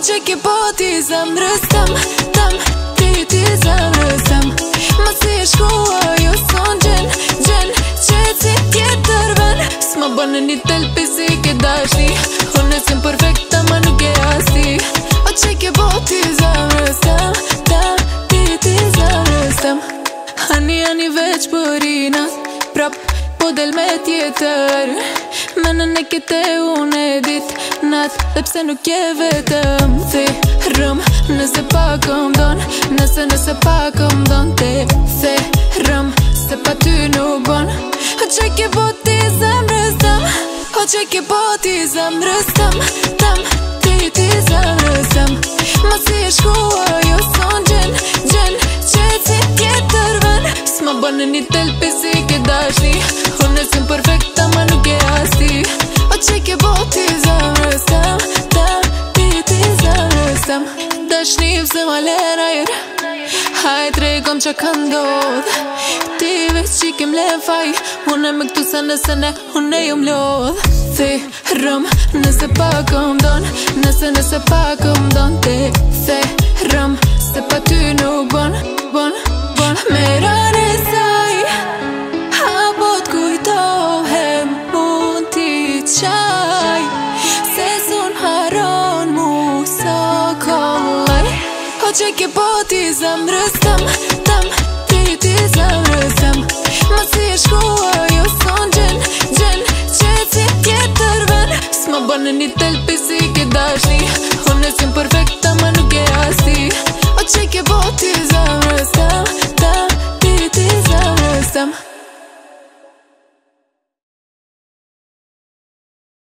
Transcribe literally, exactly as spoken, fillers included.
që ke poti zemrës tem, tem, ti ti zemrës tem. Ma si e shkua jo son gjen, gjen, që si tjetër ven. S'ma bënë një telpi si ke dashni, unë s'jem perfekta ma nuk e asti. O që ke poti zemrës tem, tem, ti ti zemrës tem. Hani hani veç përinat, prap po del me tjetër. Menën e kete unë e dit nat, dhe pse nuk je vetëm. Thirëm nëse pa këm don, nëse nëse pa këm don. Te thirëm se pa ty nuk bon. O që ke poti zemrës tem, o që ke poti zemrës tem, tem, ti ti zemrës tem. Ma si e shkua jo son gjen, gjen, që si tjetër ven. S'ma bënë një telpi si ke dashni, unë s'jem perfekta ma nuk e asti. O që ke poti zemrës tem, tem, ti ti zemrës tem. Dashni vse ma lera jer, hajt rekom që ka ndodh. Ti veç që kem le faj, unë e me këtu se nëse ne, unë e jom lodh. Thirëm nëse pa këm don, nëse nëse pa këm don. Te thirëm se pa ty nuk bon, bon, bon. Me rane saj, apo t'kujtohem unë ti qaj, se sun haron mu so kollaj. O që ke poti zemrës tem, tem, ti ti zemrës tem. Ma si e shkua jo son gjen, gjen, që si tjetër ven. S'ma bënë një telpi si ke dashni, unë s'jem perfekta ma nuk e asti. O që ke poti zemrës